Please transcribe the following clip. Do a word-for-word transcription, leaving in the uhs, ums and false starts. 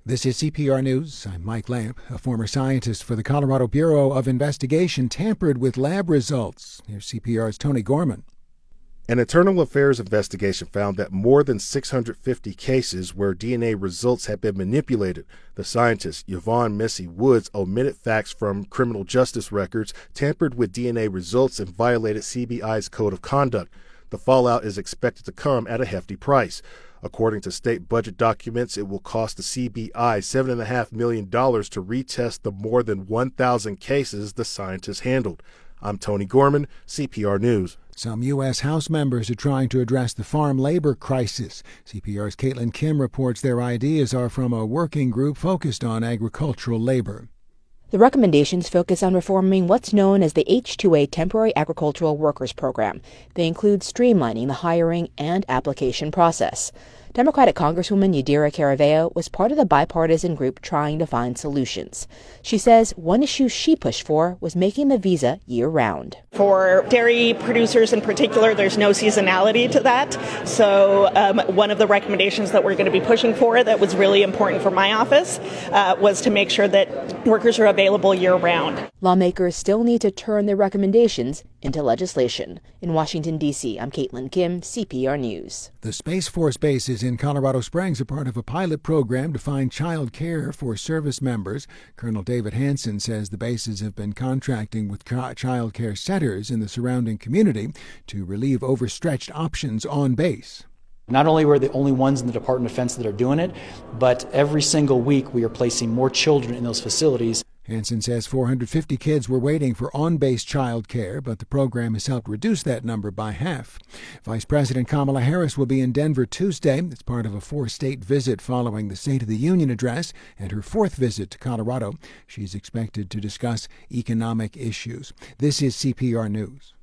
This is C P R News. I'm Mike Lamp. A former scientist for the Colorado Bureau of Investigation tampered with lab results. Here's C P R's Tony Gorman. An internal affairs investigation found that more than six hundred fifty cases where D N A results had been manipulated. The scientist, Yvonne Missy Woods, omitted facts from criminal justice records, tampered with D N A results, and violated C B I's code of conduct. The fallout is expected to come at a hefty price. According to state budget documents, it will cost the C B I seven point five million dollars to retest the more than one thousand cases the scientists handled. I'm Tony Gorman, C P R News. Some U S. House members are trying to address the farm labor crisis. C P R's Caitlin Kim reports their ideas are from a working group focused on agricultural labor. The recommendations focus on reforming what's known as the H two A Temporary Agricultural Workers Program. They include streamlining the hiring and application process. Democratic Congresswoman Yadira Caraveo was part of the bipartisan group trying to find solutions. She says one issue she pushed for was making the visa year-round. For dairy producers in particular, there's no seasonality to that. So um, one of the recommendations that we're going to be pushing for that was really important for my office uh, was to make sure that workers are available year-round. Lawmakers still need to turn their recommendations into legislation. In Washington, D C, I'm Caitlin Kim, C P R News. The Space Force bases in Colorado Springs are part of a pilot program to find child care for service members. Colonel David Hansen says the bases have been contracting with child care centers in the surrounding community to relieve overstretched options on base. Not only were the only ones in the Department of Defense that are doing it, but every single week we are placing more children in those facilities. Hansen says four hundred fifty kids were waiting for on-base child care, but the program has helped reduce that number by half. Vice President Kamala Harris will be in Denver Tuesday. It's part of a four-state visit following the State of the Union address and her fourth visit to Colorado. She's expected to discuss economic issues. This is C P R News.